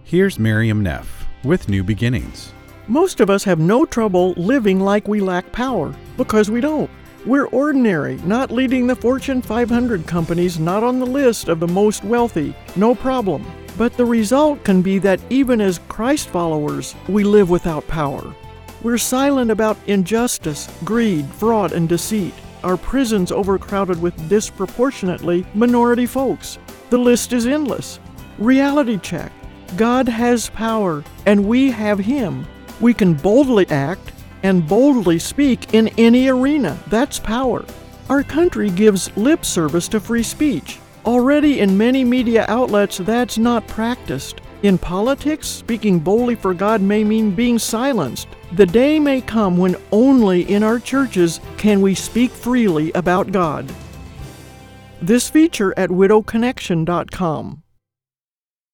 Here's Miriam Neff with New Beginnings. Most of us have no trouble living like we lack power, because we don't. We're ordinary, not leading the Fortune 500 companies, not on the list of the most wealthy, no problem. But the result can be that even as Christ followers, we live without power. We're silent about injustice, greed, fraud, and deceit. Our prisons overcrowded with disproportionately minority folks. The list is endless. Reality check. God has power, and we have Him. We can boldly act and boldly speak in any arena. That's power. Our country gives lip service to free speech. Already in many media outlets, that's not practiced. In politics, speaking boldly for God may mean being silenced. The day may come when only in our churches can we speak freely about God. This feature at widowconnection.com.